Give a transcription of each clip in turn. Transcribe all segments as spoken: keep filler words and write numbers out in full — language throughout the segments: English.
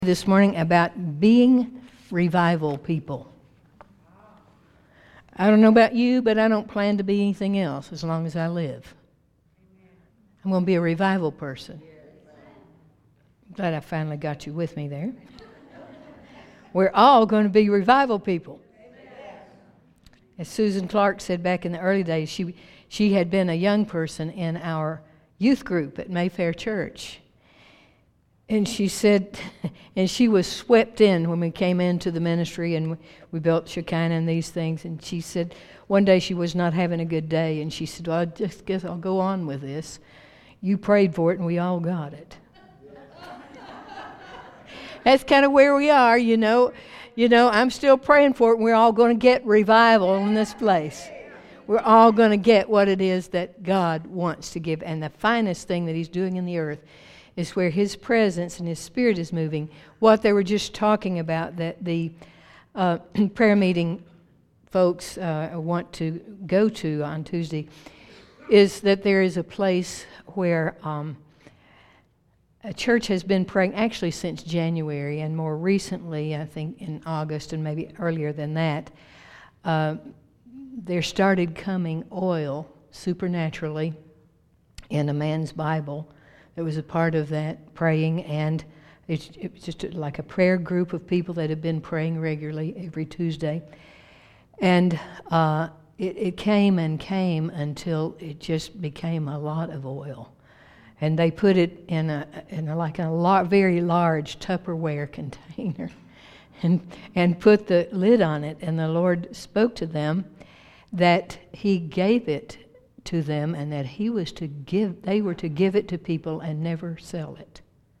This morning about being revival people. I don't know about you, but I don't plan to be anything else as long as I live. I'm going to be a revival person. I'm glad I finally got you with me there. We're all going to be revival people. As Susan Clark said back in the early days, she she had been a young person in our youth group at Mayfair Church. And she said, and she was swept in when we came into the ministry and we built Shekinah and these things. And she said, one day she was not having a good day. And she said, well, I just guess I'll go on with this. You prayed for it and we all got it. That's kind of where we are, you know. You know, I'm still praying for it and we're all going to get revival in this place. We're all going to get what it is that God wants to give. And the finest thing that He's doing in the earth is where His presence and His Spirit is moving. What they were just talking about, that the uh, prayer meeting folks uh, want to go to on Tuesday, is that there is a place where um, a church has been praying, actually since January, and more recently, I think in August and maybe earlier than that, uh, there started coming oil supernaturally in a man's Bible. It was a part of that praying, and it's, it was just like a prayer group of people that have been praying regularly every Tuesday. And uh, it, it came and came until it just became a lot of oil. And they put it in a in a, like a lar- very large Tupperware container, and and put the lid on it. And the Lord spoke to them that He gave it to them, and that he was to give, they were to give it to people and never sell it.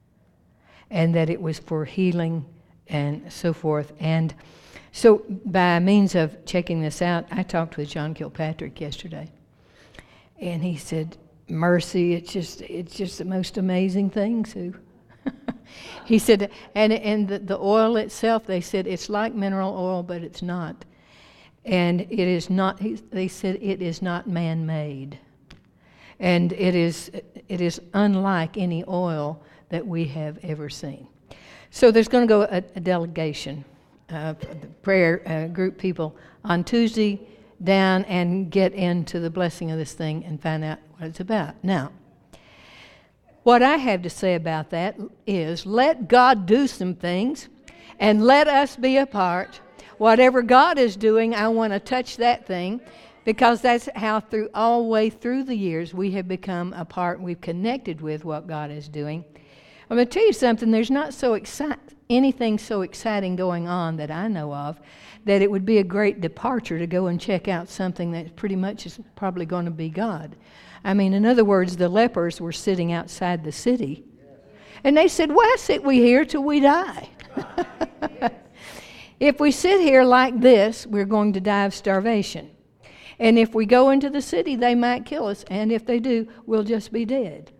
And that it was for healing and so forth. And so by means of checking this out, I talked with John Kilpatrick yesterday. And he said, mercy, it's just it's just the most amazing thing, Sue. He said, and, and the, the oil itself, they said, it's like mineral oil, but it's not. And it is not, they said, it is not man-made. And it is it is unlike any oil that we have ever seen. So there's going to go a, a delegation, uh, prayer uh, group people on Tuesday down and get into the blessing of this thing and find out what it's about. Now, what I have to say about that is let God do some things and let us be a part. Whatever God is doing, I want to touch that thing, because that's how through all the way through the years we have become a part. We've connected with what God is doing. I'm going to tell you something. There's not so exci- anything so exciting going on that I know of that it would be a great departure to go and check out something that pretty much is probably going to be God. I mean, in other words, the lepers were sitting outside the city, and they said, why sit we here till we die? If we sit here like this, we're going to die of starvation. And if we go into the city, they might kill us. And if they do, we'll just be dead.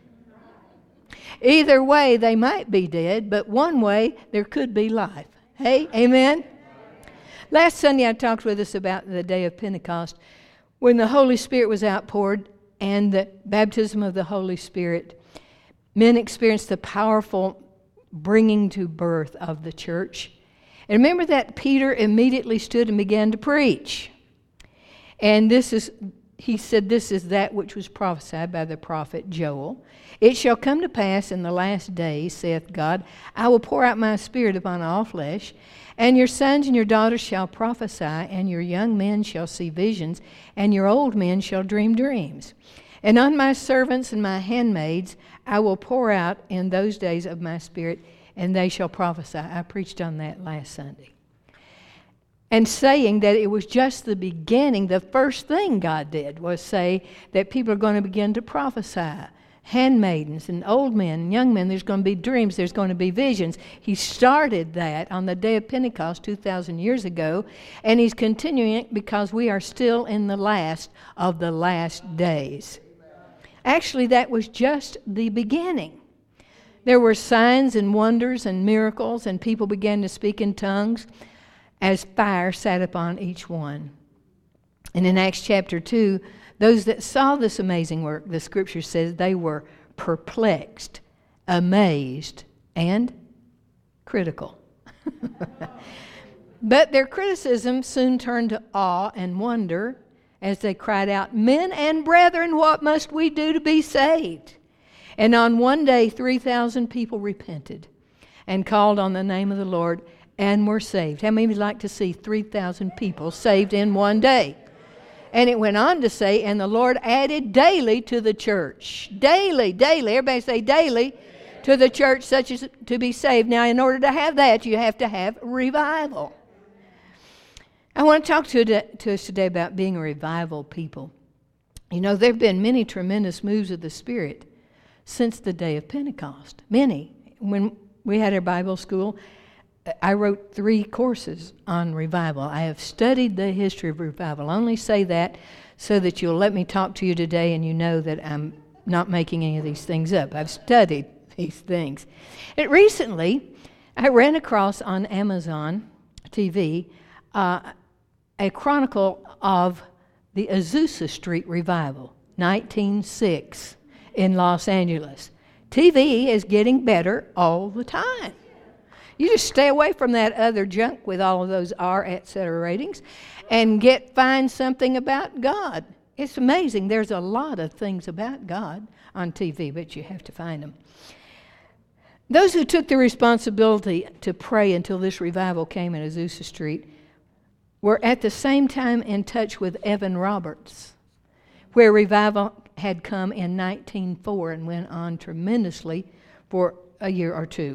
Either way, they might be dead, but one way, there could be life. Hey, amen? Last Sunday, I talked with us about the day of Pentecost, when the Holy Spirit was outpoured and the baptism of the Holy Spirit. Men experienced the powerful bringing to birth of the church. And remember that Peter immediately stood and began to preach. And this is, he said, this is that which was prophesied by the prophet Joel. It shall come to pass in the last days, saith God, I will pour out my Spirit upon all flesh, and your sons and your daughters shall prophesy, and your young men shall see visions, and your old men shall dream dreams. And on my servants and my handmaids I will pour out in those days of my Spirit, and they shall prophesy. I preached on that last Sunday. And saying that it was just the beginning, the first thing God did was say that people are going to begin to prophesy. Handmaidens and old men and young men, there's going to be dreams, there's going to be visions. He started that on the day of Pentecost two thousand years ago, and He's continuing it because we are still in the last of the last days. Actually, that was just the beginning. There were signs and wonders and miracles, and people began to speak in tongues as fire sat upon each one. And in Acts chapter two, those that saw this amazing work, the Scripture says they were perplexed, amazed, and critical. But their criticism soon turned to awe and wonder as they cried out, "Men and brethren, what must we do to be saved?" And on one day, three thousand people repented and called on the name of the Lord and were saved. How many would like to see three thousand people saved in one day? And it went on to say, and the Lord added daily to the church. Daily, daily. Everybody say daily to the church such as to be saved. Now, in order to have that, you have to have revival. I want to talk to, to us today about being a revival people. You know, there have been many tremendous moves of the Spirit since the day of Pentecost. Many. When we had our Bible school, I wrote three courses on revival. I have studied the history of revival. I only say that so that you'll let me talk to you today and you know that I'm not making any of these things up. I've studied these things. And recently, I ran across on Amazon T V uh, a chronicle of the Azusa Street Revival, nineteen oh six, in Los Angeles. T V is getting better all the time. You just stay away from that other junk with all of those R, et cetera ratings and get find something about God. It's amazing. There's a lot of things about God on T V, but you have to find them. Those who took the responsibility to pray until this revival came in Azusa Street were at the same time in touch with Evan Roberts, where revival had come in nineteen oh four and went on tremendously for a year or two.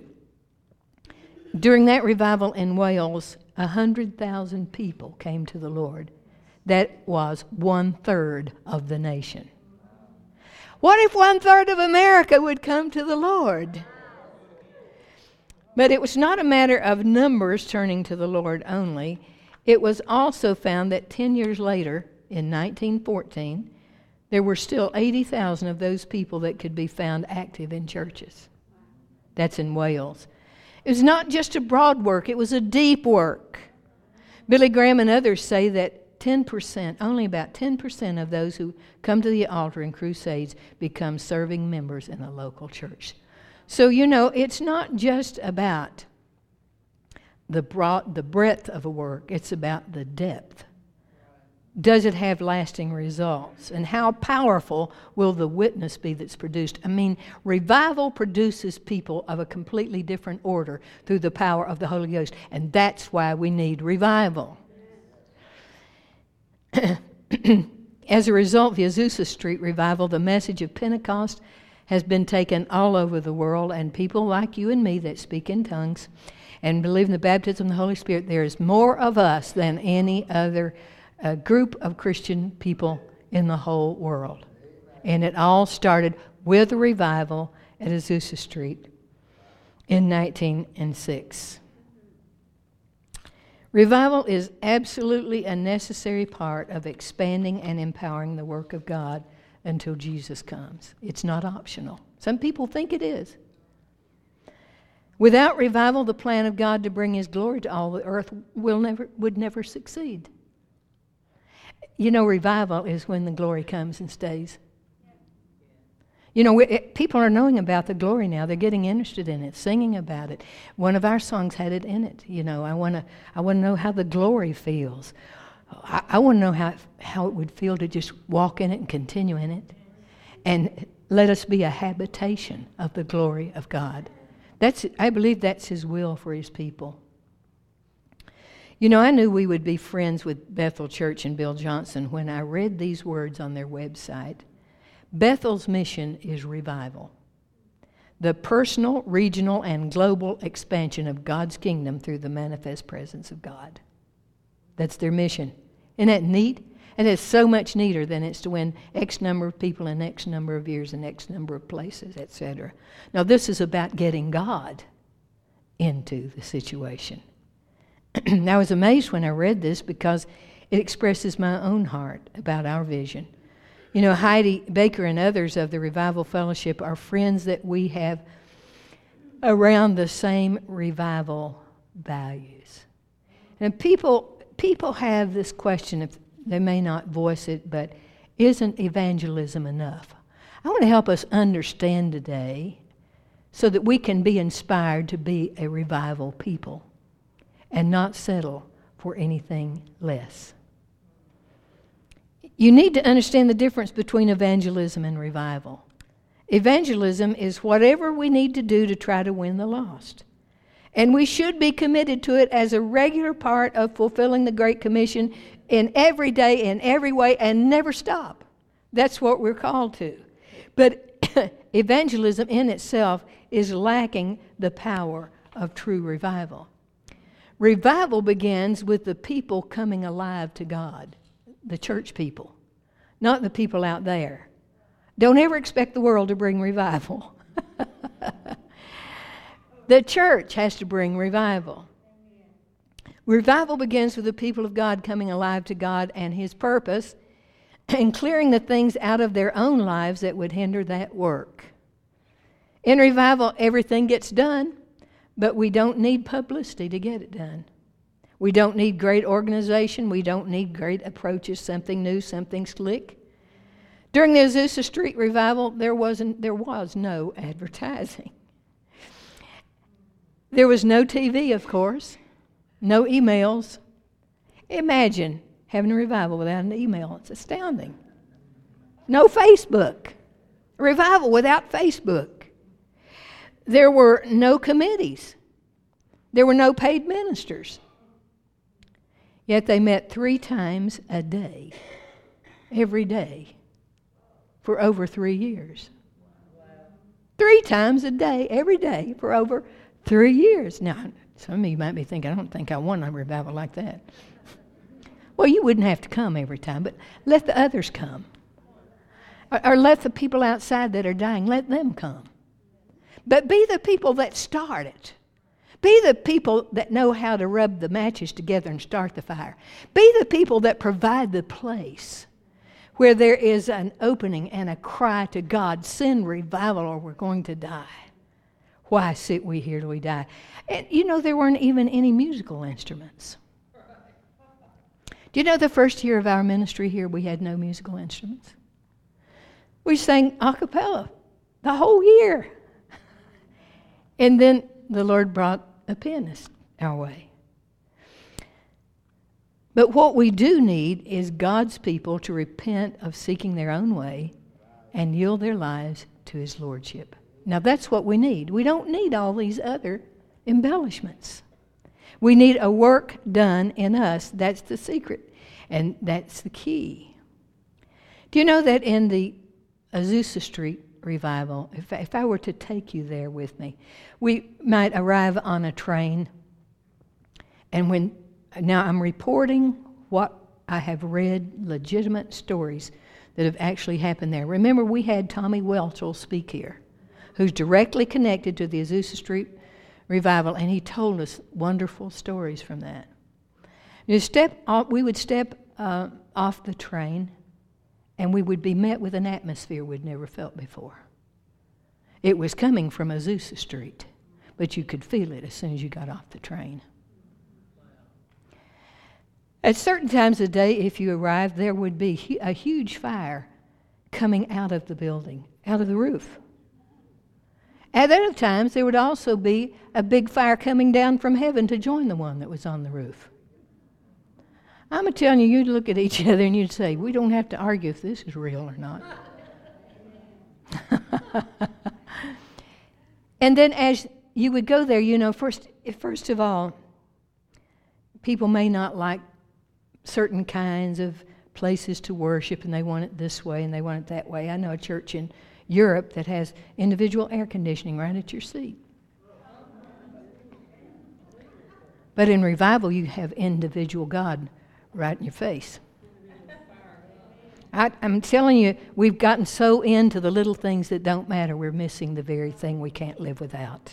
During that revival in Wales, one hundred thousand people came to the Lord. That was one-third of the nation. What if one-third of America would come to the Lord? But it was not a matter of numbers turning to the Lord only. It was also found that ten years later, in nineteen fourteen, there were still eighty thousand of those people that could be found active in churches. That's in Wales. It was not just a broad work, it was a deep work. Billy Graham and others say that ten percent, only about ten percent of those who come to the altar in crusades become serving members in a local church. So, you know, it's not just about the broad, the breadth of a work, it's about the depth. Does it have lasting results? And how powerful will the witness be that's produced? I mean, revival produces people of a completely different order through the power of the Holy Ghost. And that's why we need revival. As a result of the Azusa Street revival, the message of Pentecost has been taken all over the world, and people like you and me that speak in tongues and believe in the baptism of the Holy Spirit, there is more of us than any other uh, group of Christian people in the whole world. And it all started with a revival at Azusa Street in nineteen oh six. Revival is absolutely a necessary part of expanding and empowering the work of God until Jesus comes. It's not optional. Some people think it is. Without revival, the plan of God to bring His glory to all the earth will never, would never succeed. You know, revival is when the glory comes and stays. You know, it, people are knowing about the glory now. They're getting interested in it, singing about it. One of our songs had it in it. You know, I want to I want to know how the glory feels. I, I want to know how, how it would feel to just walk in it and continue in it. And let us be a habitation of the glory of God. That's, I believe that's His will for His people. You know, I knew we would be friends with Bethel Church and Bill Johnson when I read these words on their website. Bethel's mission is revival. The personal, regional, and global expansion of God's kingdom through the manifest presence of God. That's their mission. Isn't that neat? And it's so much neater than it's to win X number of people in X number of years in X number of places, et cetera. Now, this is about getting God into the situation. I was amazed when I read this because it expresses my own heart about our vision. You know, Heidi Baker and others of the Revival Fellowship are friends that we have around the same revival values. And people, people have this question, if they may not voice it, but isn't evangelism enough? I want to help us understand today so that we can be inspired to be a revival people and not settle for anything less. You need to understand the difference between evangelism and revival. Evangelism is whatever we need to do to try to win the lost. And we should be committed to it as a regular part of fulfilling the Great Commission in every day, in every way, and never stop. That's what we're called to. But evangelism in itself is lacking the power of true revival. Revival begins with the people coming alive to God, the church people, not the people out there. Don't ever expect the world to bring revival. The church has to bring revival. Revival begins with the people of God coming alive to God and His purpose and clearing the things out of their own lives that would hinder that work. In revival, everything gets done, but we don't need publicity to get it done. We don't need great organization. We don't need great approaches, something new, something slick. During the Azusa Street revival, there wasn't, there was no advertising. There was no T V, of course, no emails. Imagine having a revival without an email. It's astounding. No Facebook. A revival without Facebook. There were no committees. There were no paid ministers. Yet they met three times a day, every day, for over three years. Three times a day, every day, for over three years. Now, some of you might be thinking, I don't think I want a revival like that. Well, you wouldn't have to come every time, but let the others come. Or, or let the people outside that are dying, let them come. But be the people that start it. Be the people that know how to rub the matches together and start the fire. Be the people that provide the place where there is an opening and a cry to God, send revival or we're going to die. Why sit we here till we die? And you know, there weren't even any musical instruments. Do you know the first year of our ministry here, we had no musical instruments? We sang a cappella the whole year. And then the Lord brought a pianist our way. But what we do need is God's people to repent of seeking their own way and yield their lives to His Lordship. Now that's what we need. We don't need all these other embellishments. We need a work done in us. That's the secret. And that's the key. Do you know that in the Azusa Street revival, if, if I were to take you there with me, we might arrive on a train, and when, now I'm reporting what I have read, legitimate stories that have actually happened there. Remember, we had Tommy Welchel speak here, who's directly connected to the Azusa Street revival, and he told us wonderful stories from that. You step off, we would step uh, off the train, and we would be met with an atmosphere we'd never felt before. It was coming from Azusa Street, but you could feel it as soon as you got off the train. At certain times of the day, if you arrived, there would be a huge fire coming out of the building, out of the roof. At other times, there would also be a big fire coming down from heaven to join the one that was on the roof. I'm telling you, you'd look at each other and you'd say, we don't have to argue if this is real or not. And then as you would go there, you know, first, first of all, people may not like certain kinds of places to worship, and they want it this way and they want it that way. I know a church in Europe that has individual air conditioning right at your seat. But in revival, you have individual God right in your face. I, I'm telling you, we've gotten so into the little things that don't matter, we're missing the very thing we can't live without.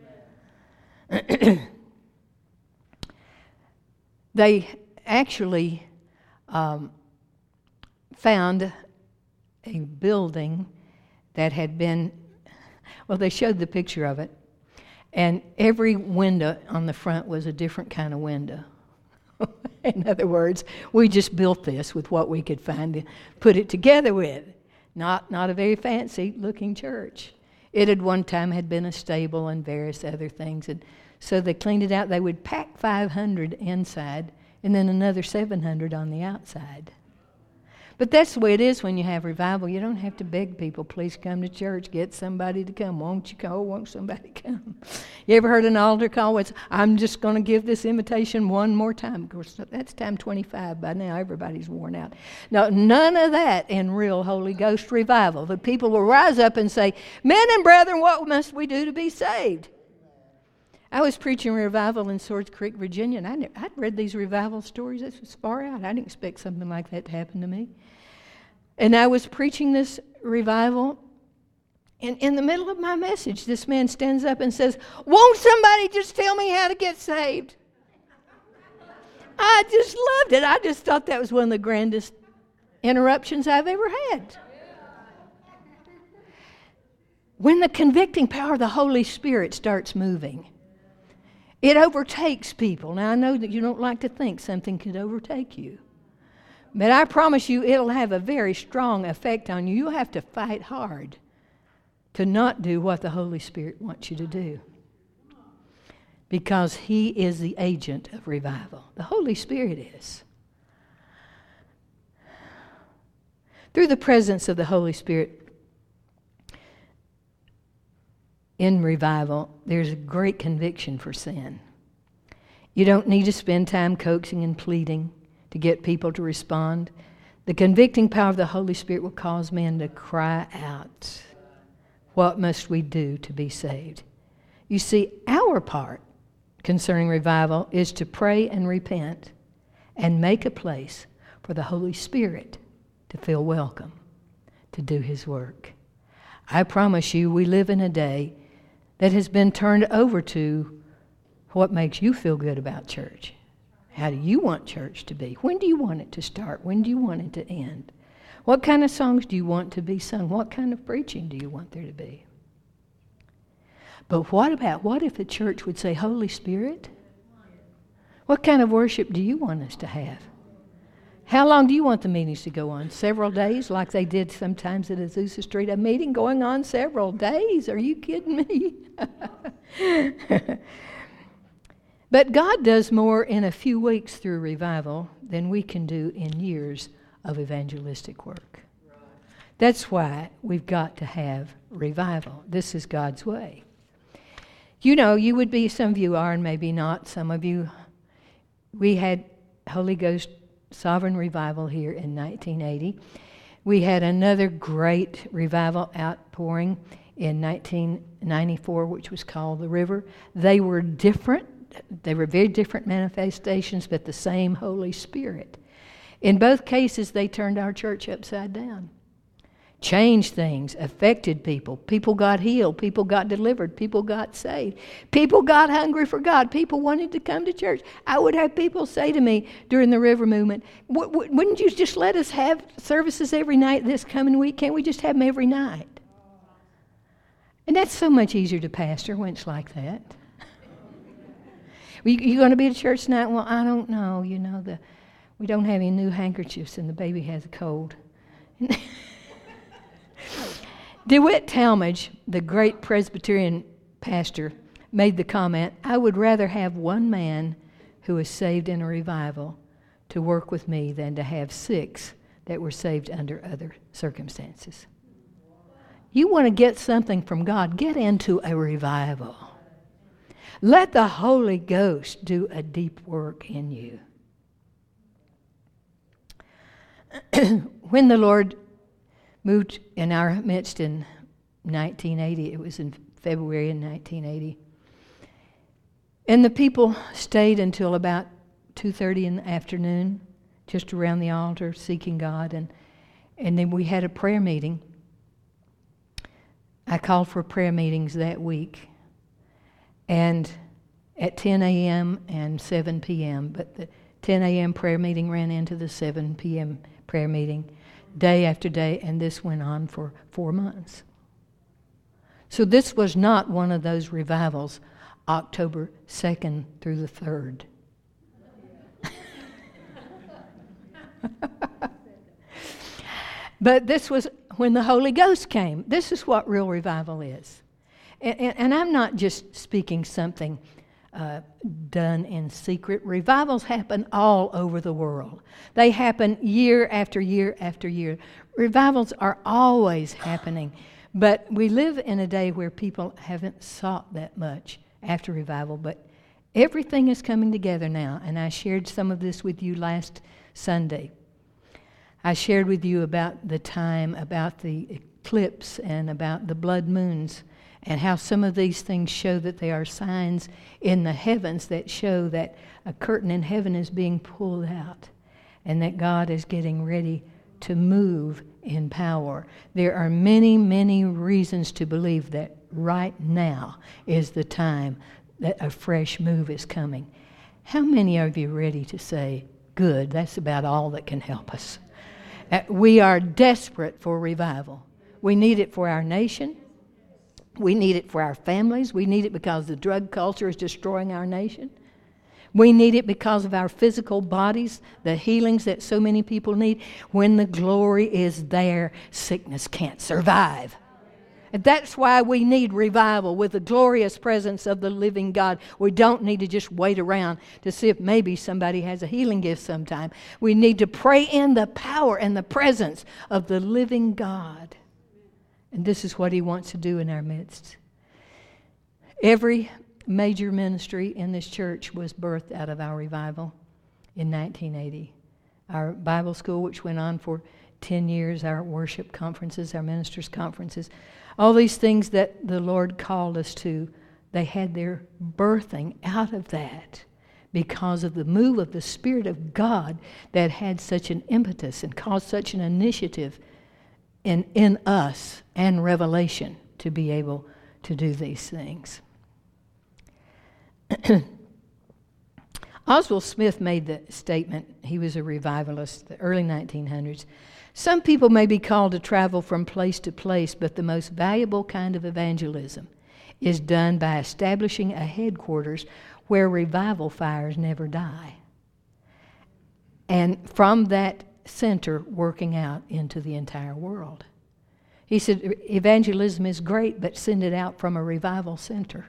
They actually um, found a building that had been, well, they showed the picture of it, and every window on the front was a different kind of window. In other words, we just built this with what we could find to put it together with. Not, not a very fancy looking church. It had one time had been a stable and various other things. And so they cleaned it out. They would pack five hundred inside and then another seven hundred on the outside. But that's the way it is when you have revival. You don't have to beg people, please come to church. Get somebody to come. Won't you call? Won't somebody come? You ever heard an altar call? It's, I'm just going to give this invitation one more time. Of course, that's time twenty-five. By now, everybody's worn out. No, none of that in real Holy Ghost revival. The people will rise up and say, men and brethren, what must we do to be saved? I was preaching revival in Swords Creek, Virginia, and I never, I'd read these revival stories. This was far out. I didn't expect something like that to happen to me. And I was preaching this revival, and in the middle of my message, this man stands up and says, won't somebody just tell me how to get saved? I just loved it. I just thought that was one of the grandest interruptions I've ever had. When the convicting power of the Holy Spirit starts moving, it overtakes people. Now, I know that you don't like to think something could overtake you. But I promise you, it'll have a very strong effect on you. You'll have to fight hard to not do what the Holy Spirit wants you to do. Because He is the agent of revival. The Holy Spirit is. Through the presence of the Holy Spirit in revival, there's a great conviction for sin. You don't need to spend time coaxing and pleading to get people to respond. The convicting power of the Holy Spirit will cause men to cry out, what must we do to be saved? You see, our part concerning revival is to pray and repent and make a place for the Holy Spirit to feel welcome, to do His work. I promise you, we live in a day that has been turned over to what makes you feel good about church. How do you want church to be? When do you want it to start? When do you want it to end? What kind of songs do you want to be sung? What kind of preaching do you want there to be? But what about, what if the church would say, Holy Spirit, what kind of worship do you want us to have? How long do you want the meetings to go on? Several days, like they did sometimes at Azusa Street? A meeting going on several days? Are you kidding me? But God does more in a few weeks through revival than we can do in years of evangelistic work. That's why we've got to have revival. This is God's way. You know, you would be, some of you are and maybe not, some of you, we had Holy Ghost Sovereign Revival here in nineteen eighty. We had another great revival outpouring in nineteen ninety-four, which was called The River. They were different. They were very different manifestations, but the same Holy Spirit. In both cases, they turned our church upside down. Changed things, affected people. People got healed. People got delivered. People got saved. People got hungry for God. People wanted to come to church. I would have people say to me during the River Movement, wouldn't you just let us have services every night this coming week? Can't we just have them every night? And that's so much easier to pastor when it's like that. You going to be at church tonight? Well, I don't know. You know, the we don't have any new handkerchiefs and the baby has a cold. DeWitt Talmage, the great Presbyterian pastor, made the comment, I would rather have one man who was saved in a revival to work with me than to have six that were saved under other circumstances. You want to get something from God, get into a revival. Let the Holy Ghost do a deep work in you. When the Lord moved in our midst in nineteen eighty, it was in February in nineteen eighty, and the people stayed until about two thirty in the afternoon, just around the altar, seeking God, and, and then we had a prayer meeting. I called for prayer meetings that week. And at ten a.m. and seven p.m., but the ten a.m. prayer meeting ran into the seven p.m. prayer meeting day after day, and this went on for four months. So this was not one of those revivals, October second through the third. But this was when the Holy Ghost came. This is what real revival is. And, and, and I'm not just speaking something uh, done in secret. Revivals happen all over the world. They happen year after year after year. Revivals are always happening. But we live in a day where people haven't sought that much after revival. But everything is coming together now. And I shared some of this with you last Sunday. I shared with you about the time, about the eclipse, and about the blood moons, and how some of these things show that they are signs in the heavens that show that a curtain in heaven is being pulled out and that God is getting ready to move in power. There are many, many reasons to believe that right now is the time that a fresh move is coming. How many of you are ready to say, good, that's about all that can help us? Uh, we are desperate for revival. We need it for our nation. We need it for our families. We need it because the drug culture is destroying our nation. We need it because of our physical bodies, the healings that so many people need. When the glory is there, sickness can't survive. And that's why we need revival with the glorious presence of the living God. We don't need to just wait around to see if maybe somebody has a healing gift sometime. We need to pray in the power and the presence of the living God. And this is what He wants to do in our midst. Every major ministry in this church was birthed out of our revival in nineteen eighty. Our Bible school, which went on for ten years, our worship conferences, our ministers' conferences, all these things that the Lord called us to, they had their birthing out of that because of the move of the Spirit of God that had such an impetus and caused such an initiative in, in us and revelation to be able to do these things. Oswald Smith made the statement, he was a revivalist, the early nineteen hundreds. Some people may be called to travel from place to place, but the most valuable kind of evangelism is done by establishing a headquarters where revival fires never die. And from that center, working out into the entire world. He said, evangelism is great, but send it out from a revival center.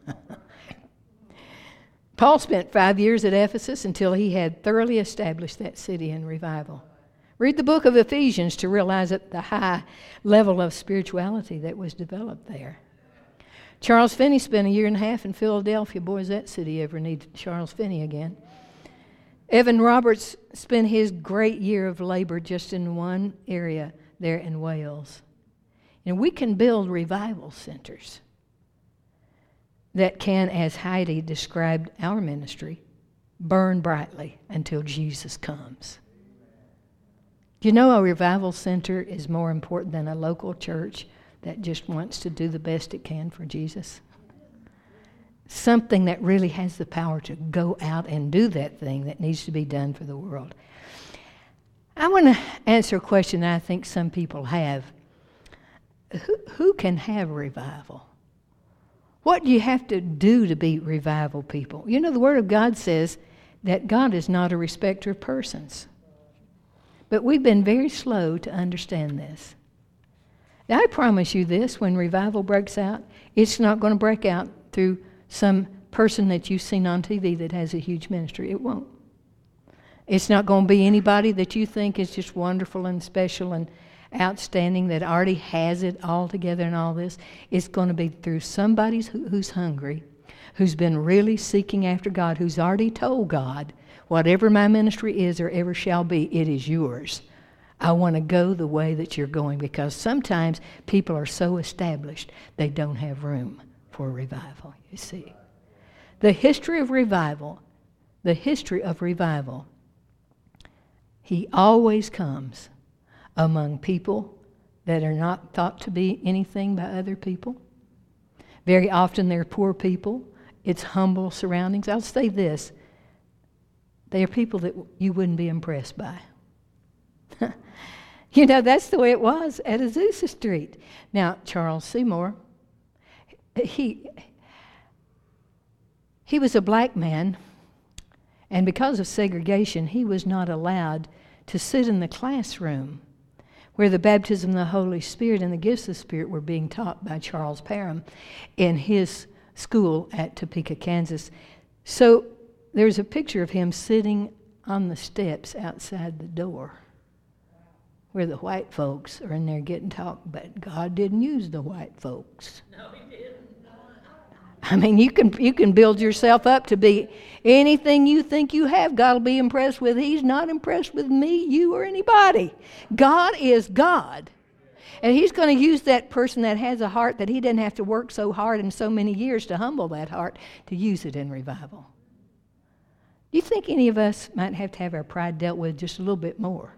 Paul spent five years at Ephesus until he had thoroughly established that city in revival. Read the book of Ephesians to realize that the high level of spirituality that was developed there. Charles Finney spent a year and a half in Philadelphia. Boy, does that city ever need Charles Finney again. Evan Roberts spent his great year of labor just in one area there in Wales. And we can build revival centers that can, as Heidi described our ministry, burn brightly until Jesus comes. Do you know a revival center is more important than a local church that just wants to do the best it can for Jesus? Something that really has the power to go out and do that thing that needs to be done for the world. I want to answer a question that I think some people have. Who, who can have revival? What do you have to do to be revival people? You know, the Word of God says that God is not a respecter of persons. But we've been very slow to understand this. Now, I promise you this, when revival breaks out, it's not going to break out through some person that you've seen on T V that has a huge ministry. It won't. It's not going to be anybody that you think is just wonderful and special and outstanding that already has it all together and all this. It's going to be through somebody who, who's hungry, who's been really seeking after God, who's already told God, whatever my ministry is or ever shall be, it is yours. I want to go the way that you're going, because sometimes people are so established they don't have room for revival, you see. The history of revival, the history of revival, he always comes among people that are not thought to be anything by other people. Very often they're poor people. It's humble surroundings. I'll say this. They are people that you wouldn't be impressed by. You know, that's the way it was at Azusa Street. Now, Charles Seymour, he, he was a black man, and because of segregation, he was not allowed to sit in the classroom where the baptism of the Holy Spirit and the gifts of the Spirit were being taught by Charles Parham in his school at Topeka, Kansas. So there's a picture of him sitting on the steps outside the door where the white folks are in there getting taught, but God didn't use the white folks. No, he didn't. I mean, you can you can build yourself up to be anything you think you have. God will be impressed with. He's not impressed with me, you, or anybody. God is God. And He's going to use that person that has a heart that He didn't have to work so hard in so many years to humble that heart to use it in revival. Do you think any of us might have to have our pride dealt with just a little bit more?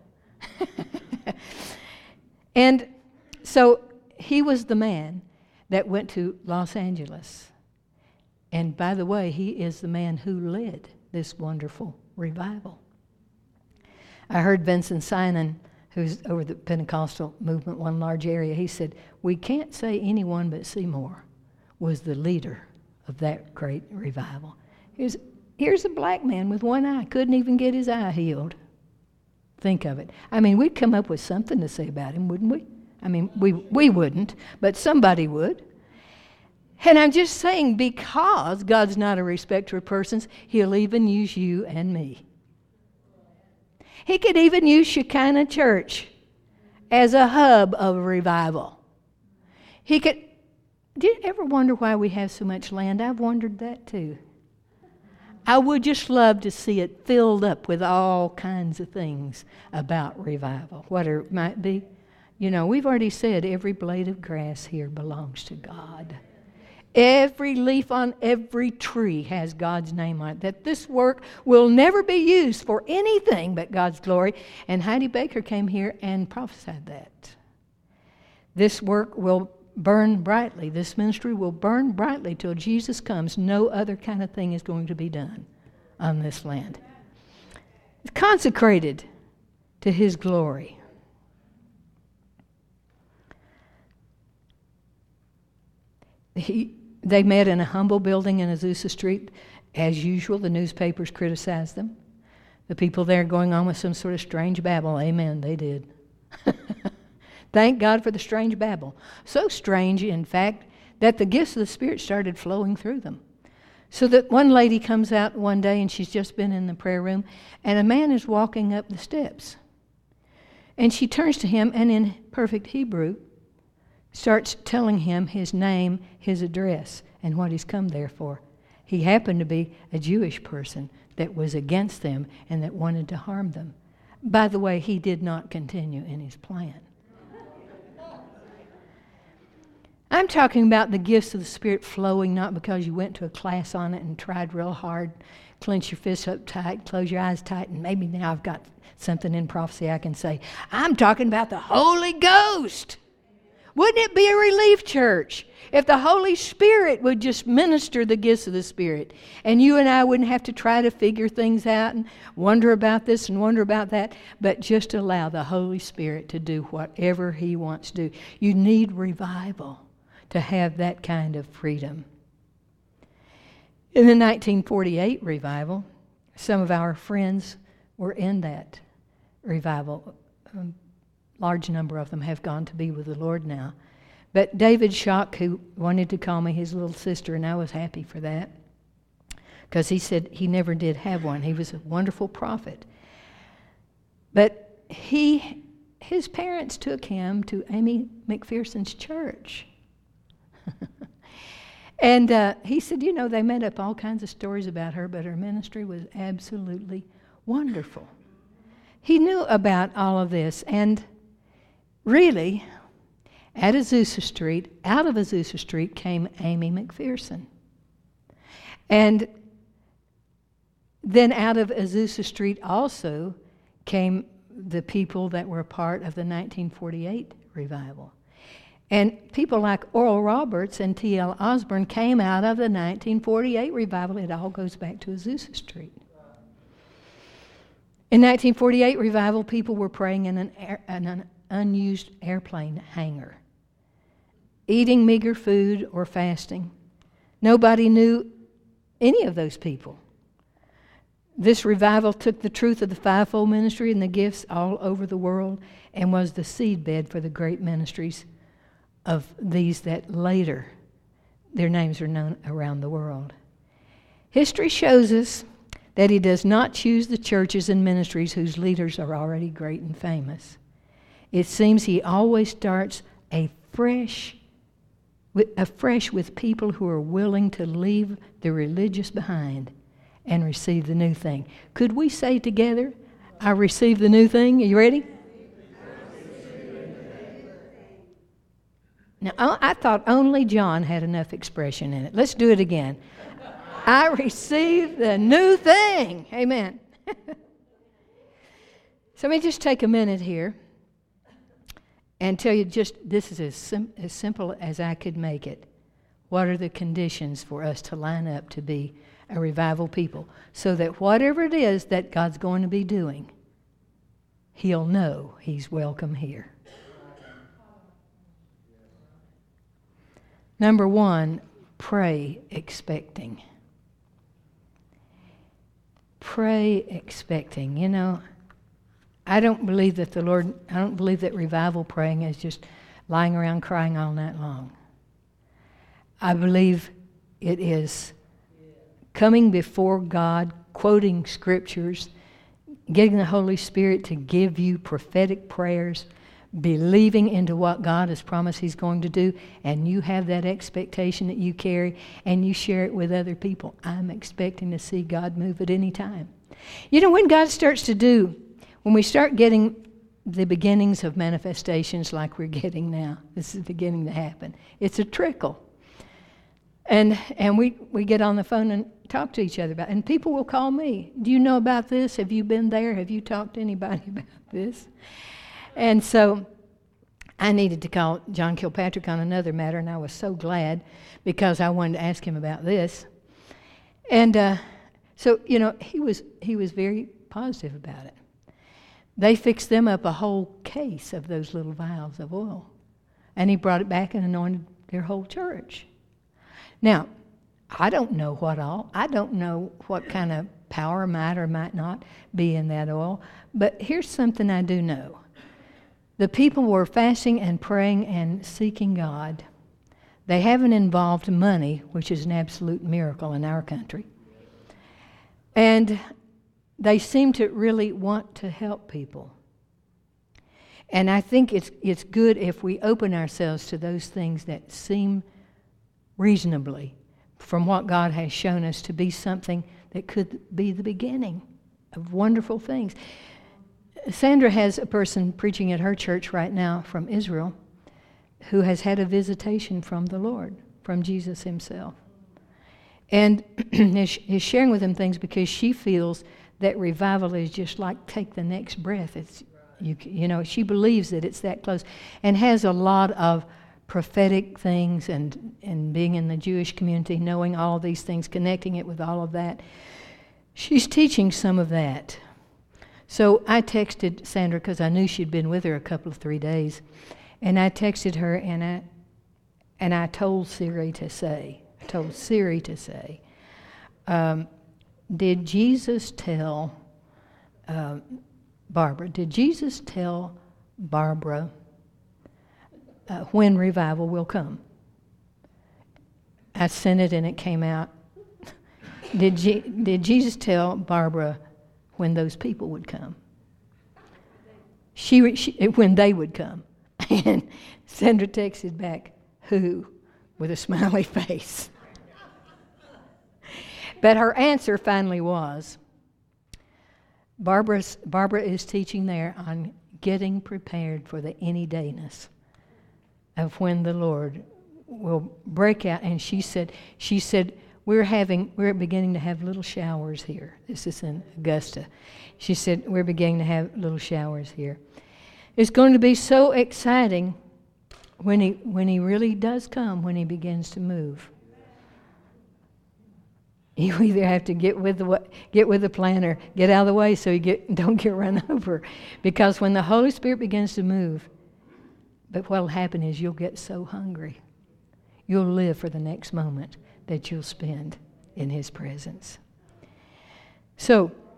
And so he was the man that went to Los Angeles. And by the way, he is the man who led this wonderful revival. I heard Vincent Simon, who's over the Pentecostal movement, one large area, he said, we can't say anyone but Seymour was the leader of that great revival. Here's, here's a black man with one eye, couldn't even get his eye healed. Think of it. I mean, we'd come up with something to say about him, wouldn't we? I mean, we, we wouldn't, but somebody would. And I'm just saying, because God's not a respecter of persons, He'll even use you and me. He could even use Shekinah Church as a hub of revival. He could. Did you ever wonder why we have so much land? I've wondered that too. I would just love to see it filled up with all kinds of things about revival, whatever it might be. You know, we've already said every blade of grass here belongs to God. Every leaf on every tree has God's name on it. That this work will never be used for anything but God's glory. And Heidi Baker came here and prophesied that. This work will burn brightly. This ministry will burn brightly till Jesus comes. No other kind of thing is going to be done on this land. It's consecrated to His glory. He, they met in a humble building in Azusa Street. As usual, the newspapers criticized them. The people there going on with some sort of strange babble. Amen, they did. Thank God for the strange babble. So strange, in fact, that the gifts of the Spirit started flowing through them. So that one lady comes out one day, and she's just been in the prayer room, and a man is walking up the steps. And she turns to him, and in perfect Hebrew, starts telling him his name, his address, and what he's come there for. He happened to be a Jewish person that was against them and that wanted to harm them. By the way, he did not continue in his plan. I'm talking about the gifts of the Spirit flowing, not because you went to a class on it and tried real hard, clench your fists up tight, close your eyes tight, and maybe now I've got something in prophecy I can say. I'm talking about the Holy Ghost. Wouldn't it be a relief, church, if the Holy Spirit would just minister the gifts of the Spirit, and you and I wouldn't have to try to figure things out and wonder about this and wonder about that, but just allow the Holy Spirit to do whatever He wants to do. You need revival to have that kind of freedom. In the nineteen forty-eight revival, some of our friends were in that revival. Um, large number of them have gone to be with the Lord now. But David Schock, who wanted to call me his little sister, and I was happy for that, because he said he never did have one. He was a wonderful prophet. But he, his parents took him to Amy McPherson's church. And uh, he said, you know, they made up all kinds of stories about her, but her ministry was absolutely wonderful. He knew about all of this, and really, at Azusa Street, out of Azusa Street came Amy McPherson. And then out of Azusa Street also came the people that were a part of the nineteen forty-eight revival. And people like Oral Roberts and T L Osborne came out of the nineteen forty-eight revival. It all goes back to Azusa Street. In nineteen forty-eight revival, people were praying in an, air, in an unused airplane hangar, eating meager food or fasting. Nobody knew any of those people. This revival took the truth of the fivefold ministry and the gifts all over the world and was the seedbed for the great ministries of these that later, their names are known around the world. History shows us that He does not choose the churches and ministries whose leaders are already great and famous. It seems He always starts a fresh, afresh with people who are willing to leave the religious behind and receive the new thing. Could we say together, I receive the new thing? Are you ready? Now, I thought only John had enough expression in it. Let's do it again. I receive the new thing. Amen. So let me just take a minute here and tell you just, this is as, sim- as simple as I could make it. What are the conditions for us to line up to be a revival people, so that whatever it is that God's going to be doing, He'll know He's welcome here. Number one, pray expecting. Pray expecting. You know, I don't believe that the Lord, I don't believe that revival praying is just lying around crying all night long. I believe it is coming before God, quoting scriptures, getting the Holy Spirit to give you prophetic prayers, believing into what God has promised He's going to do, and you have that expectation that you carry, and you share it with other people. I'm expecting to see God move at any time. You know, when God starts to do, when we start getting the beginnings of manifestations like we're getting now, this is beginning to happen. It's a trickle. And and we, we get on the phone and talk to each other about it. And people will call me. Do you know about this? Have you been there? Have you talked to anybody about this? And so I needed to call John Kilpatrick on another matter, and I was so glad because I wanted to ask him about this. And uh, so, you know, he was he was very positive about it. They fixed them up a whole case of those little vials of oil. And he brought it back and anointed their whole church. Now, I don't know what all. I don't know what kind of power might or might not be in that oil. But here's something I do know. The people were fasting and praying and seeking God. They haven't involved money, which is an absolute miracle in our country. And they seem to really want to help people. And I think it's it's good if we open ourselves to those things that seem reasonably, from what God has shown us, to be something that could be the beginning of wonderful things. Sandra has a person preaching at her church right now from Israel who has had a visitation from the Lord, from Jesus Himself. And is, is sharing with him things because she feels that revival is just like take the next breath. It's you, you know, she believes that it's that close, and has a lot of prophetic things, and, and being in the Jewish community, knowing all these things, connecting it with all of that. She's teaching some of that. So I texted Sandra because I knew she'd been with her a couple of three days, and I texted her and I and I told Siri to say, I told Siri to say, um, did Jesus tell uh, Barbara? Did Jesus tell Barbara uh, when revival will come? I sent it and it came out. Did Je- did Jesus tell Barbara when those people would come? She, she when they would come. And Sandra texted back, who? With a smiley face. But her answer finally was, Barbara's, Barbara is teaching there on getting prepared for the any dayness of when the Lord will break out. And she said, she said, we're having, we're beginning to have little showers here. This is in Augusta. She said, we're beginning to have little showers here. It's going to be so exciting when he when he really does come, when he begins to move. You either have to get with the get with the plan or get out of the way so you get don't get run over. Because when the Holy Spirit begins to move, but what will happen is you'll get so hungry. You'll live for the next moment that you'll spend in His presence. So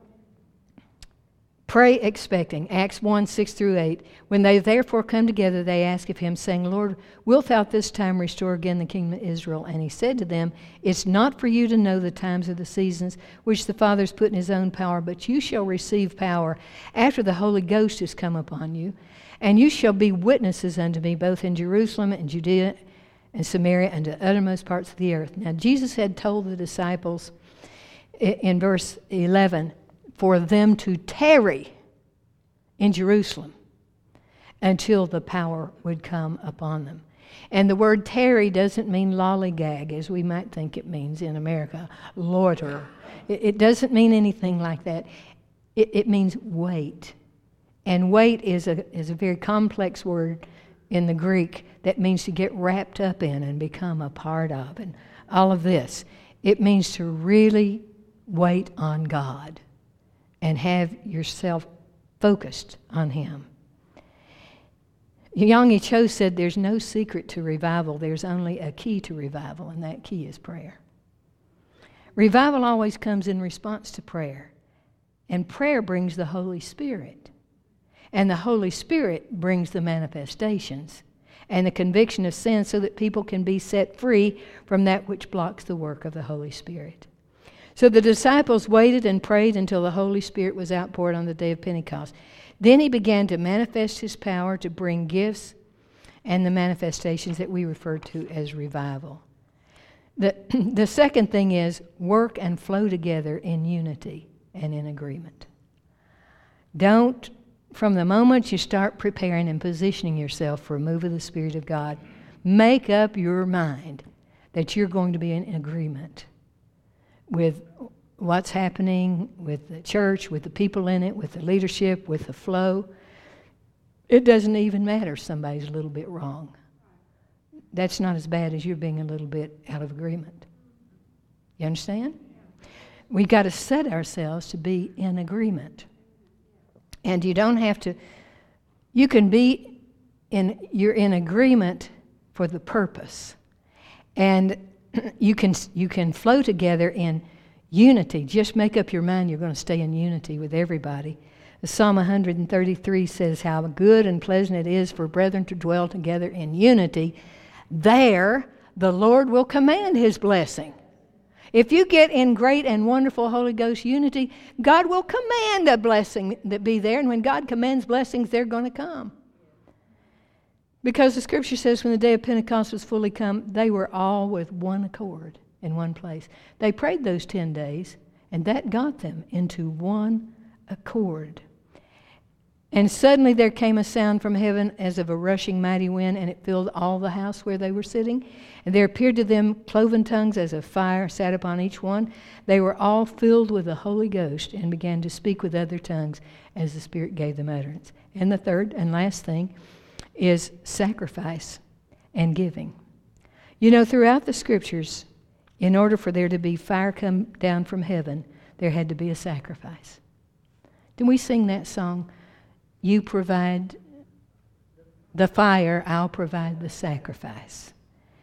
Pray expecting. Acts one, six through eight. When they therefore come together, they ask of him, saying, Lord, wilt thou at this time restore again the kingdom of Israel? And he said to them, it's not for you to know the times or the seasons which the Father's put in his own power, but you shall receive power after the Holy Ghost is come upon you. And you shall be witnesses unto me both in Jerusalem and Judea and Samaria and to the uttermost parts of the earth. Now Jesus had told the disciples in verse eleven, for them to tarry in Jerusalem until the power would come upon them. And the word tarry doesn't mean lollygag, as we might think it means in America, loiter. It, it doesn't mean anything like that. It, it means wait. And wait is a, is a very complex word in the Greek that means to get wrapped up in and become a part of, and all of this. It means to really wait on God and have yourself focused on him. Yonggi Cho said there's no secret to revival, there's only a key to revival, and that key is prayer. Revival always comes in response to prayer, and prayer brings the Holy Spirit, and the Holy Spirit brings the manifestations and the conviction of sin so that people can be set free from that which blocks the work of the Holy Spirit. So the disciples waited and prayed until the Holy Spirit was outpoured on the day of Pentecost. Then he began to manifest his power to bring gifts and the manifestations that we refer to as revival. The, the second thing is work and flow together in unity and in agreement. Don't, from the moment you start preparing and positioning yourself for a move of the Spirit of God, make up your mind that you're going to be in agreement with what's happening with the church, with the people in it, with the leadership, with the flow. It doesn't even matter if somebody's a little bit wrong. That's not as bad as you're being a little bit out of agreement. You understand? We've got to set ourselves to be in agreement. And you don't have to, you can be in, you're in agreement for the purpose. And You can you can flow together in unity. Just make up your mind you're going to stay in unity with everybody. Psalm one thirty-three says how good and pleasant it is for brethren to dwell together in unity. There the Lord will command his blessing. If you get in great and wonderful Holy Ghost unity, God will command a blessing that be there. And when God commands blessings, they're going to come. Because the Scripture says when the day of Pentecost was fully come, they were all with one accord in one place. They prayed those ten days, and that got them into one accord. And suddenly there came a sound from heaven as of a rushing mighty wind, and it filled all the house where they were sitting. And there appeared to them cloven tongues as of fire sat upon each one. They were all filled with the Holy Ghost and began to speak with other tongues as the Spirit gave them utterance. And the third and last thing is sacrifice and giving. You know, throughout the Scriptures, in order for there to be fire come down from heaven, there had to be a sacrifice. Didn't we sing that song? You provide the fire, I'll provide the sacrifice.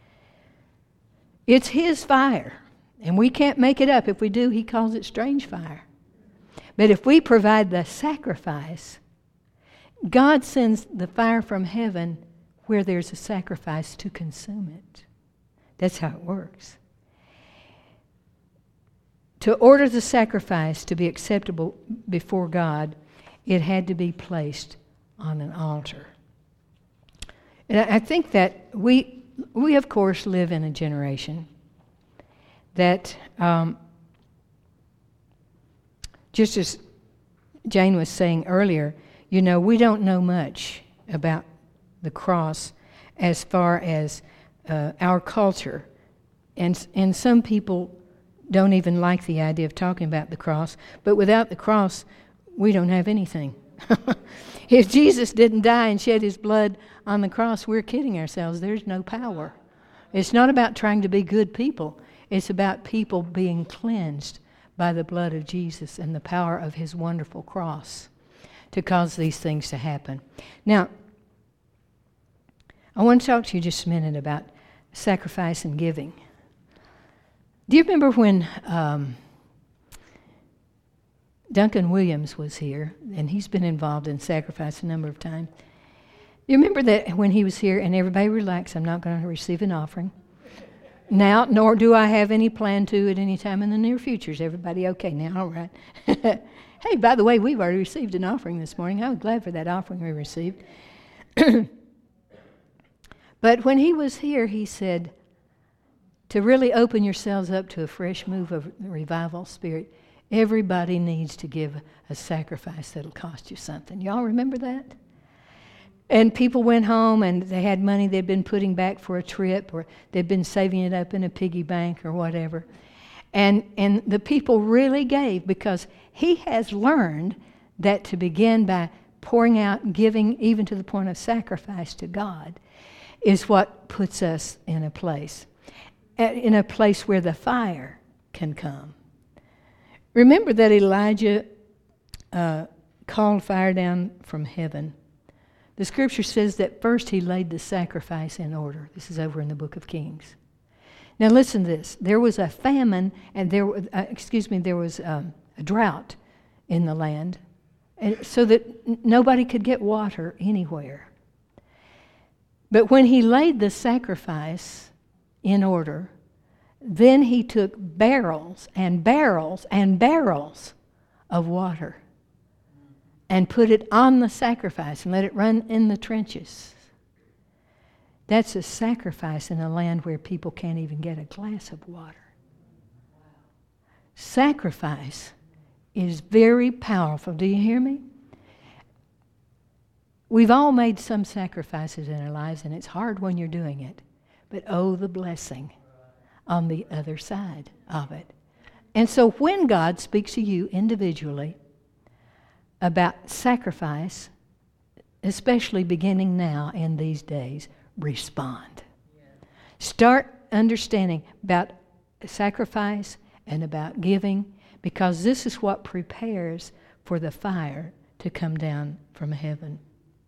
It's his fire, and we can't make it up. If we do, he calls it strange fire. But if we provide the sacrifice, God sends the fire from heaven where there's a sacrifice to consume it. That's how it works. To order the sacrifice to be acceptable before God, it had to be placed on an altar. And I think that we, we of course, live in a generation that, um, just as Jane was saying earlier, you know, we don't know much about the cross as far as uh, our culture. And, and some people don't even like the idea of talking about the cross. But without the cross, we don't have anything. If Jesus didn't die and shed his blood on the cross, we're kidding ourselves. There's no power. It's not about trying to be good people. It's about people being cleansed by the blood of Jesus and the power of his wonderful cross to cause these things to happen. Now, I want to talk to you just a minute about sacrifice and giving. Do you remember when um, Duncan Williams was here, and he's been involved in sacrifice a number of times. You remember that when he was here, and everybody relax, I'm not going to receive an offering now, nor do I have any plan to at any time in the near future. Is everybody okay now? All right. Hey, by the way, we've already received an offering this morning. I was glad for that offering we received. But when he was here, he said, to really open yourselves up to a fresh move of revival spirit, everybody needs to give a sacrifice that'll cost you something. Y'all remember that? And people went home and they had money they'd been putting back for a trip, or they'd been saving it up in a piggy bank or whatever. And and the people really gave, because he has learned that to begin by pouring out and giving even to the point of sacrifice to God is what puts us in a place, in a place where the fire can come. Remember that Elijah uh, called fire down from heaven. The scripture says that first he laid the sacrifice in order. This is over in the book of Kings. Now listen to this. There was a famine, and there, uh, excuse me, there was um, a drought in the land, and so that n- nobody could get water anywhere. But when he laid the sacrifice in order, then he took barrels and barrels and barrels of water and put it on the sacrifice and let it run in the trenches. That's a sacrifice in a land where people can't even get a glass of water. Sacrifice is very powerful. Do you hear me? We've all made some sacrifices in our lives, and it's hard when you're doing it. But oh, the blessing on the other side of it. And so when God speaks to you individually about sacrifice, especially beginning now in these days, respond. Start understanding about sacrifice and about giving, because this is what prepares for the fire to come down from heaven.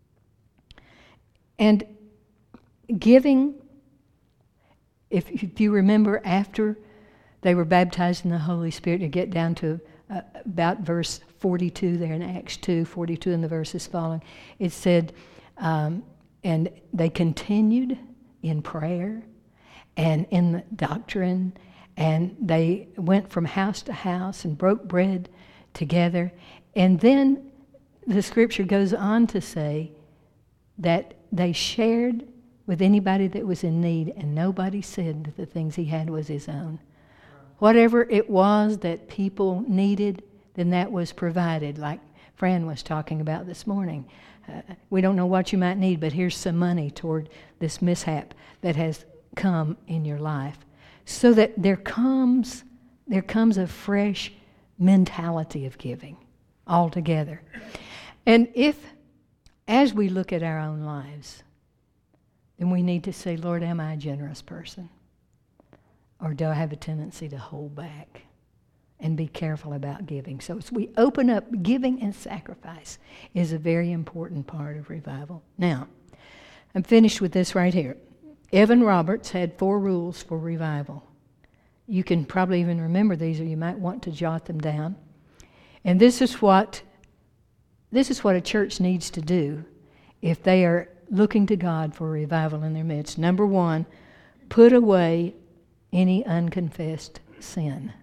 And giving, if, if you remember, after they were baptized in the Holy Spirit, you get down to uh, about verse forty-two there in Acts two, forty-two in the verses following, it said, um, and they continued in prayer and in the doctrine, and they went from house to house and broke bread together. And then the scripture goes on to say that they shared with anybody that was in need, and nobody said that the things he had was his own. Whatever it was that people needed, then that was provided, like Fran was talking about this morning. Uh, we don't know what you might need, but here's some money toward this mishap that has come in your life. So that there comes, there comes a fresh mentality of giving altogether. And if, as we look at our own lives, then we need to say, Lord, am I a generous person? Or do I have a tendency to hold back and be careful about giving? So as we open up, giving and sacrifice is a very important part of revival. Now, I'm finished with this right here. Evan Roberts had four rules for revival. You can probably even remember these, or you might want to jot them down. And this is what this is what a church needs to do if they are looking to God for revival in their midst. Number one, put away any unconfessed sin.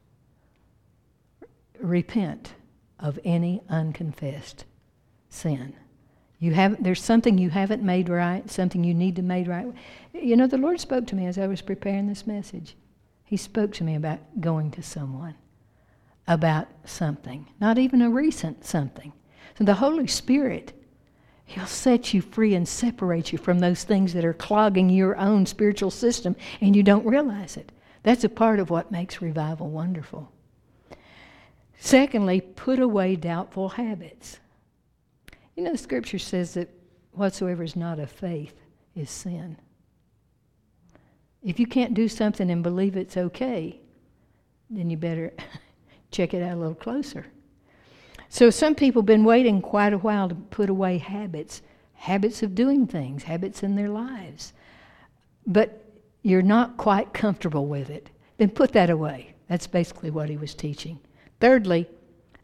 Repent of any unconfessed sin. You have there's something you haven't made right, something you need to make right. You know, the Lord spoke to me as I was preparing this message. He spoke to me about going to someone about something, not even a recent something. So the Holy Spirit, He'll set you free and separate you from those things that are clogging your own spiritual system, and you don't realize it. That's a part of what makes revival wonderful. Secondly, put away doubtful habits. You know, the Scripture says that whatsoever is not of faith is sin. If you can't do something and believe it's okay, then you better check it out a little closer. So some people have been waiting quite a while to put away habits, habits of doing things, habits in their lives. But you're not quite comfortable with it. Then put that away. That's basically what he was teaching. Thirdly,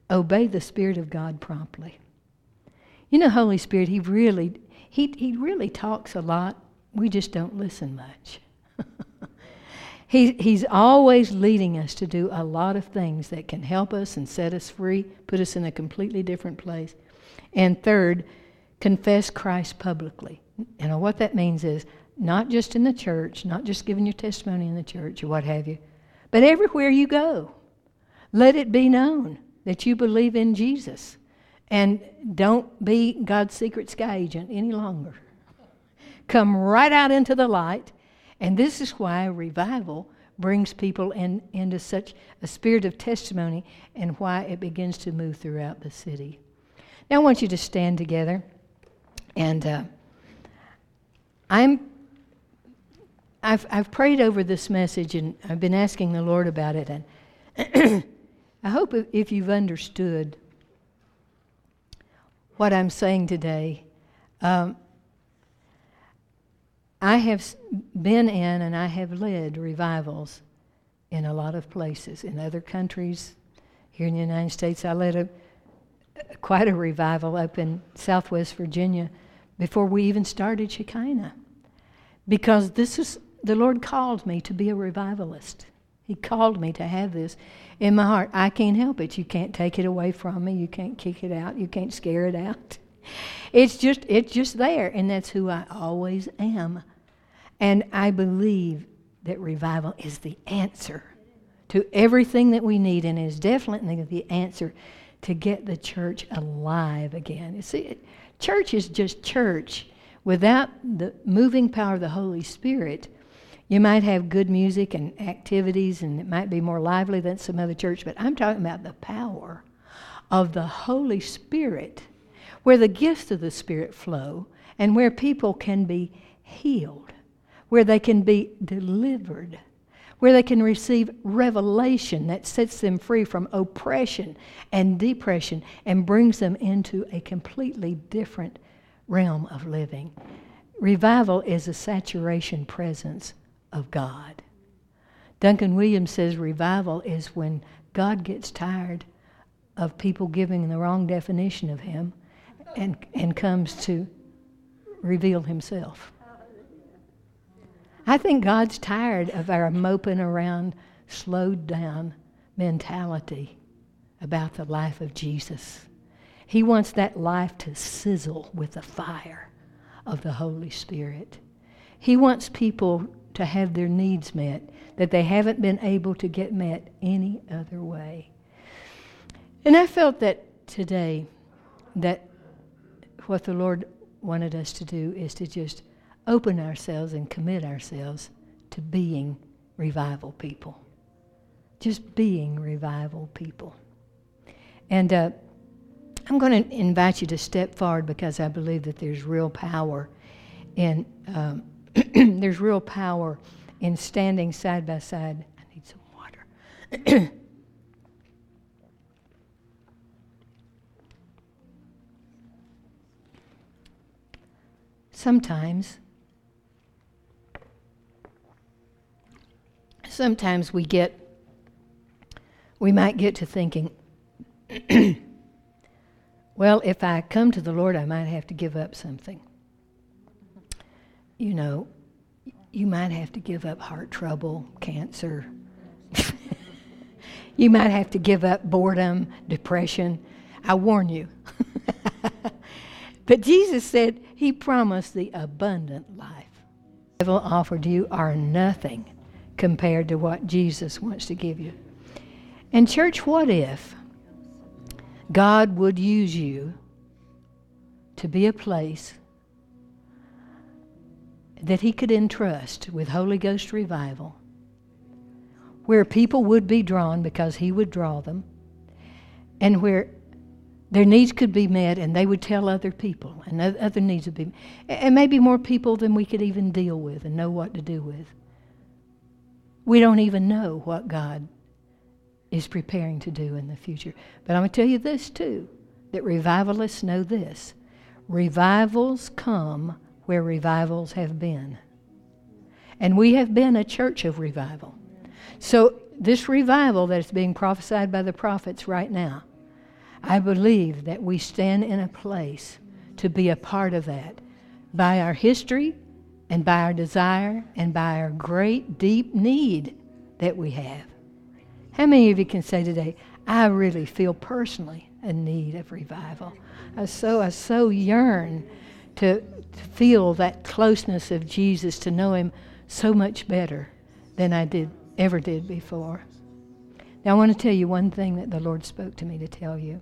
obey the Spirit of God promptly. You know, Holy Spirit, He really, He, he really talks a lot. We just don't listen much. he, he's always leading us to do a lot of things that can help us and set us free, put us in a completely different place. And third, confess Christ publicly. You know, what that means is not just in the church, not just giving your testimony in the church or what have you, but everywhere you go. Let it be known that you believe in Jesus. And don't be God's secret sky agent any longer. Come right out into the light. And this is why revival brings people in, into such a spirit of testimony and why it begins to move throughout the city. Now I want you to stand together. And uh, I'm, I've, I've prayed over this message and I've been asking the Lord about it. And I hope if you've understood what I'm saying today, um, I have been in and I have led revivals in a lot of places. In other countries, here in the United States, I led a, quite a revival up in Southwest Virginia before we even started Shekinah. Because this is, the Lord called me to be a revivalist. He called me to have this in my heart. I can't help it. You can't take it away from me. You can't kick it out. You can't scare it out. It's just it's just there, and that's who I always am. And I believe that revival is the answer to everything that we need, and is definitely the answer to get the church alive again. You see, church is just church. Without the moving power of the Holy Spirit, you might have good music and activities, and it might be more lively than some other church, but I'm talking about the power of the Holy Spirit, where the gifts of the Spirit flow, and where people can be healed, where they can be delivered, where they can receive revelation that sets them free from oppression and depression and brings them into a completely different realm of living. Revival is a saturation presence of God. Duncan Williams says revival is when God gets tired of people giving the wrong definition of Him and, and comes to reveal Himself. I think God's tired of our moping around, slowed down mentality about the life of Jesus. He wants that life to sizzle with the fire of the Holy Spirit. He wants people to have their needs met that they haven't been able to get met any other way. And I felt that today that what the Lord wanted us to do is to just open ourselves and commit ourselves to being revival people. Just being revival people. And uh, I'm going to invite you to step forward because I believe that there's real power in um, there's real power in standing side by side. I need some water. Sometimes, sometimes we get, we might get to thinking, well, if I come to the Lord, I might have to give up something. You know, you might have to give up heart trouble, cancer. You might have to give up boredom, depression. I warn you. But Jesus said He promised the abundant life. The devil offered you are nothing compared to what Jesus wants to give you. And church, what if God would use you to be a place that He could entrust with Holy Ghost revival, where people would be drawn because He would draw them, and where their needs could be met and they would tell other people, and other needs would be met, and maybe more people than we could even deal with and know what to do with. We don't even know what God is preparing to do in the future. But I'm going to tell you this too, that revivalists know this. Revivals come where revivals have been. And we have been a church of revival. So this revival that is being prophesied by the prophets right now, I believe that we stand in a place to be a part of that by our history and by our desire and by our great deep need that we have. How many of you can say today, I really feel personally a need of revival? I so, I so yearn to, to feel that closeness of Jesus, to know Him so much better than I did ever did before. Now I want to tell you one thing that the Lord spoke to me to tell you.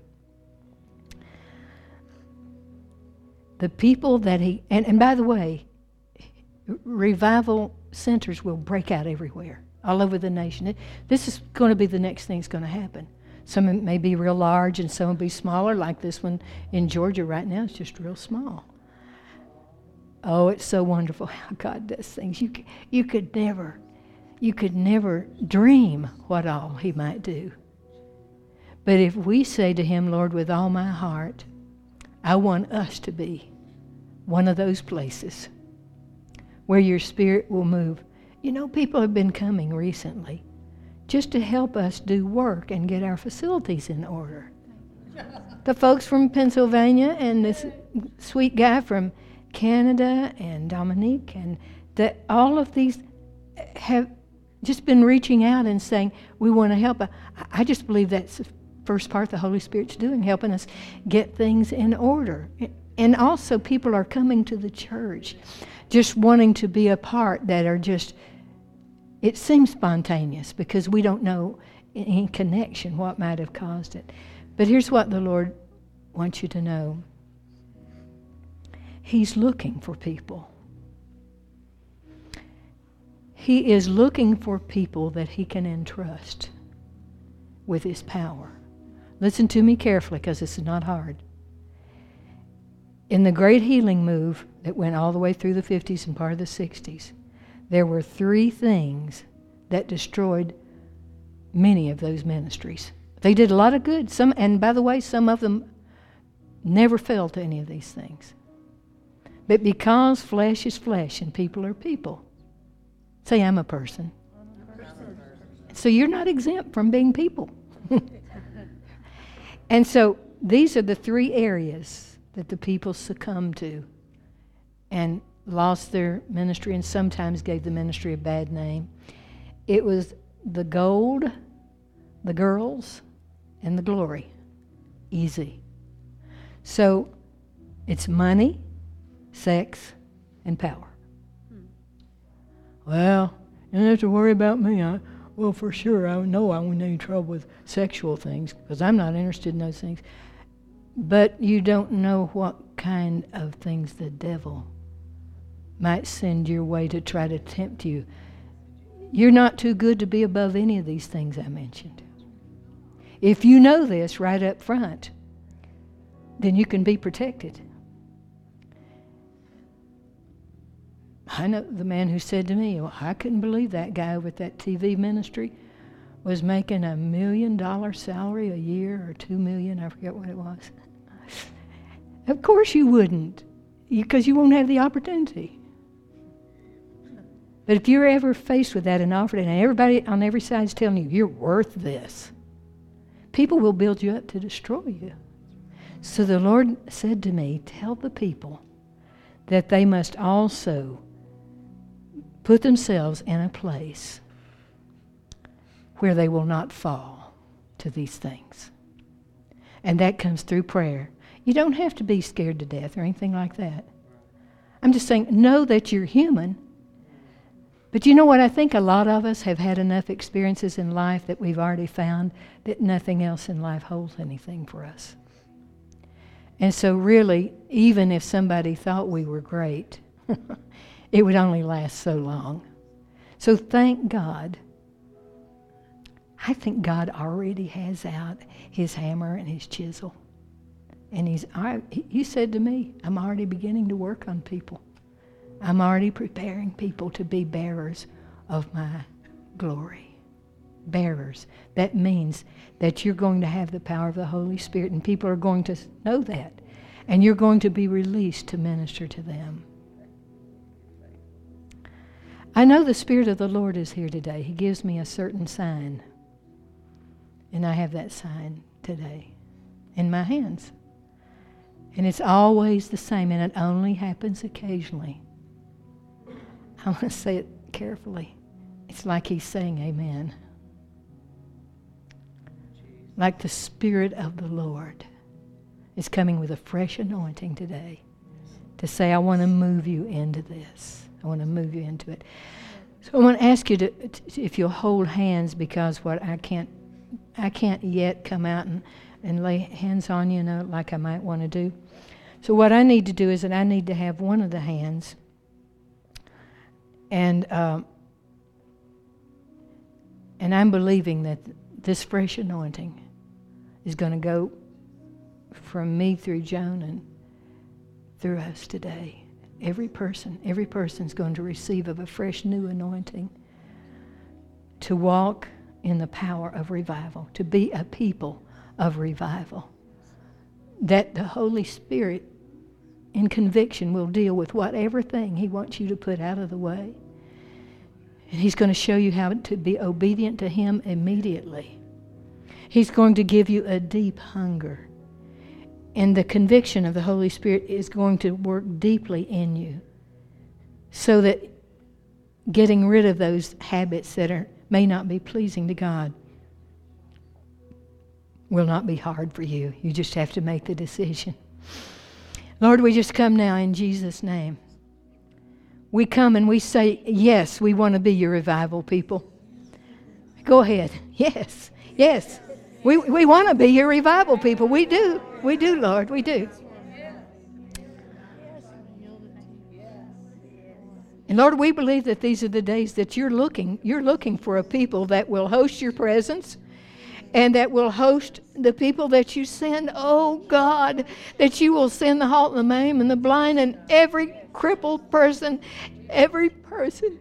The people that He, and, and by the way, revival centers will break out everywhere, all over the nation. It, this is going to be the next thing that's going to happen. Some may be real large and some will be smaller, like this one in Georgia right now. It's just real small. Oh, it's so wonderful how God does things. You, you could never, you could never dream what all He might do. But if we say to Him, Lord, with all my heart, I want us to be one of those places where your Spirit will move. You know, people have been coming recently just to help us do work and get our facilities in order. The folks from Pennsylvania and this sweet guy from Canada and Dominique, and that all of these have just been reaching out and saying, we want to help. I, I just believe that's the first part the Holy Spirit's doing, helping us get things in order. And also people are coming to the church just wanting to be a part that are just, it seems spontaneous because we don't know in connection what might have caused it. But here's what the Lord wants you to know. He's looking for people. He is looking for people that He can entrust with His power. Listen to me carefully because this is not hard. In the great healing move that went all the way through the fifties and part of the sixties, there were three things that destroyed many of those ministries. They did a lot of good. Some, and by the way, some of them never fell to any of these things. But because flesh is flesh and people are people, say, I'm a person. I'm a person. So you're not exempt from being people. And so these are the three areas that the people succumbed to and lost their ministry and sometimes gave the ministry a bad name. It was the gold, the girls, and the glory. Easy. So it's money, sex, and power. Hmm. Well, you don't have to worry about me. I, well, for sure, I know I won't have any trouble with sexual things because I'm not interested in those things. But you don't know what kind of things the devil might send your way to try to tempt you. You're not too good to be above any of these things I mentioned. If you know this right up front, then you can be protected. I know the man who said to me, well, I couldn't believe that guy over at that T V ministry was making a million dollar salary a year or two million, I forget what it was. Of course you wouldn't, because you won't have the opportunity. But if you're ever faced with that and offered it, and everybody on every side is telling you, you're worth this, people will build you up to destroy you. So the Lord said to me, tell the people that they must also put themselves in a place where they will not fall to these things. And that comes through prayer. You don't have to be scared to death or anything like that. I'm just saying, know that you're human. But you know what? I think a lot of us have had enough experiences in life that we've already found that nothing else in life holds anything for us. And so really, even if somebody thought we were great, it would only last so long. So thank God. I think God already has out His hammer and His chisel. And he's, I, he said to me, I'm already beginning to work on people. I'm already preparing people to be bearers of my glory. Bearers. That means that you're going to have the power of the Holy Spirit, and people are going to know that. And you're going to be released to minister to them. I know the Spirit of the Lord is here today. He gives me a certain sign. And I have that sign today. in my hands. And it's always the same, and it only happens occasionally. I want to say it carefully. It's like he's saying amen. Like the Spirit of the Lord is coming with a fresh anointing today to say, I want to move you into this. I want to move you into it. So I want to ask you to, to if you'll hold hands, because what I can't I can't yet come out and, and lay hands on you, you know, like I might want to do. So what I need to do is that I need to have one of the hands, and um, and I'm believing that this fresh anointing is going to go from me through Joan and through us today. Every person, every person's going to receive of a fresh new anointing to walk in the power of revival, to be a people of revival. That the Holy Spirit in conviction will deal with whatever thing he wants you to put out of the way. And he's going to show you how to be obedient to him immediately. He's going to give you a deep hunger. And the conviction of the Holy Spirit is going to work deeply in you, so that getting rid of those habits that are may not be pleasing to God will not be hard for you. You just have to make the decision. Lord, we just come now in Jesus' name. We come and we say, yes, we want to be your revival people. Go ahead. Yes, yes. We we want to be your revival people. We do. We do, Lord. We do. And Lord, we believe that these are the days that you're looking. You're looking for a people that will host your presence and that will host the people that you send. Oh, God, that you will send the halt and the maimed and the blind and every crippled person, every person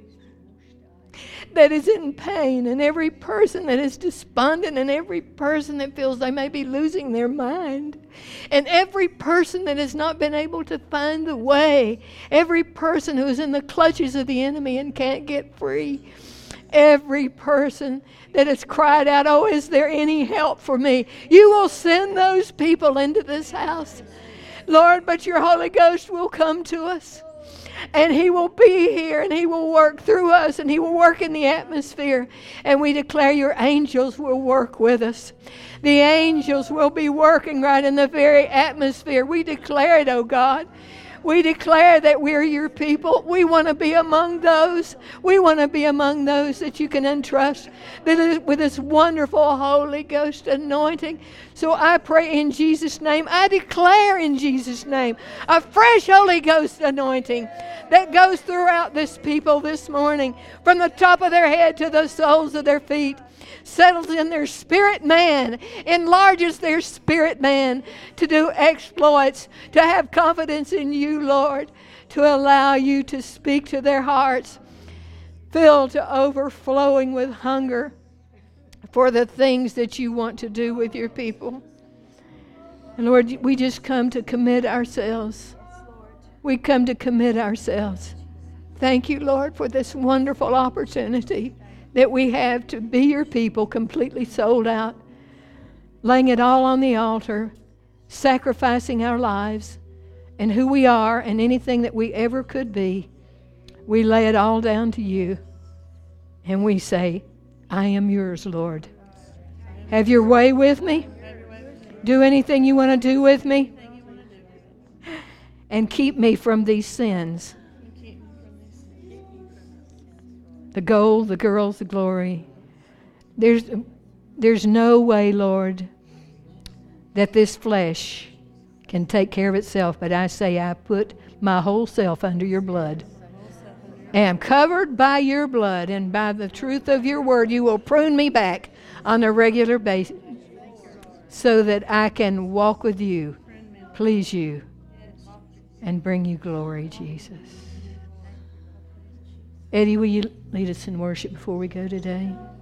that is in pain, and every person that is despondent, and every person that feels they may be losing their mind, and every person that has not been able to find the way, every person who is in the clutches of the enemy and can't get free, every person that has cried out, oh, is there any help for me? You will send those people into this house, Lord, but your Holy Ghost will come to us. And he will be here, and he will work through us, and he will work in the atmosphere. And we declare your angels will work with us. The angels will be working right in the very atmosphere. We declare it, oh God. We declare that we're your people. We want to be among those. We want to be among those that you can entrust with this wonderful Holy Ghost anointing. So I pray in Jesus' name, I declare in Jesus' name, a fresh Holy Ghost anointing that goes throughout this people this morning, from the top of their head to the soles of their feet. Settles in their spirit man, enlarges their spirit man to do exploits, to have confidence in you, Lord, to allow you to speak to their hearts, filled to overflowing with hunger for the things that you want to do with your people. And Lord, we just come to commit ourselves. We come to commit ourselves. Thank you, Lord, for this wonderful opportunity that we have to be your people, completely sold out, laying it all on the altar, sacrificing our lives and who we are and anything that we ever could be. We lay it all down to you, and we say, I am yours, Lord. Have your way with me. Do anything you want to do with me. And keep me from these sins. The gold, the girls, the glory. There's, there's no way, Lord, that this flesh can take care of itself. But I say I put my whole self under your blood. And I'm covered by your blood, and by the truth of your word, you will prune me back on a regular basis so that I can walk with you, please you, and bring you glory, Jesus. Eddie, will you lead us in worship before we go today?